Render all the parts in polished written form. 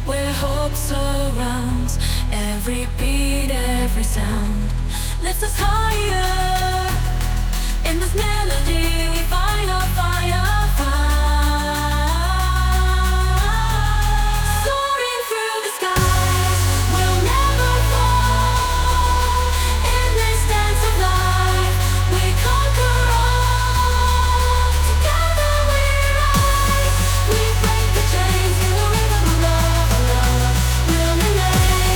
where hope surrounds every beat, every sound. Lifts us higher. In this melody we find our fire, soaring through the skies. We'll never fall. In this dance of life we conquer all. Together we rise. We break the chains in the rhythm of love. Our love will remain.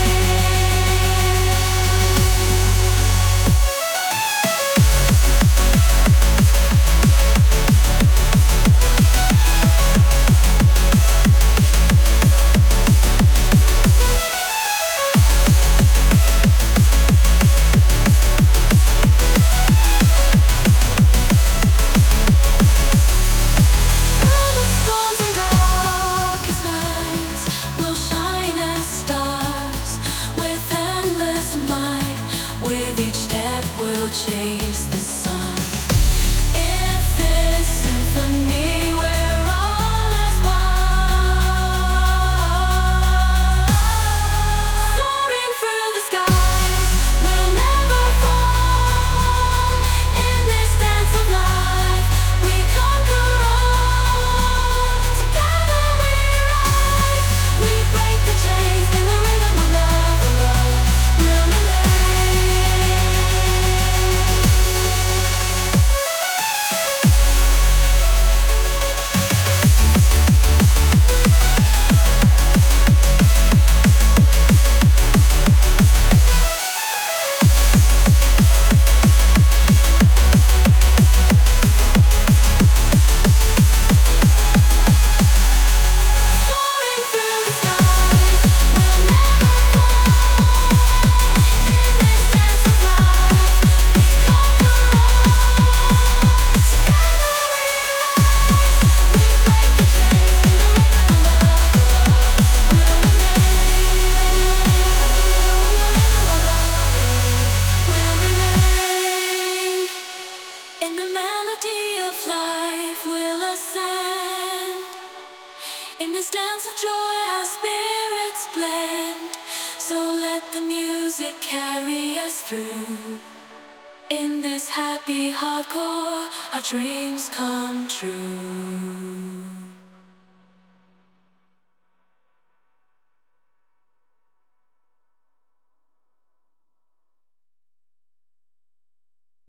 Through the storms and darkest nights, we'll shine as stars with endless might. With each step, we'll chase the sun. In this symphony, we're all as one. Soaring through the skies, we'll never fall. In this dance of life, we conquer all. Together we rise. We break the chains in the rhythm of love. Our love will remain. Soaring through the skies, we'll never fall. In this dance of life, we conquer all. Together we rise. We break the chains in the rhythm of love. Our love will remain. In the melody of life we'll ascend. In this dance of joy our spirits blend. So let the music carry us through. In this happy hardcore our dreams come true.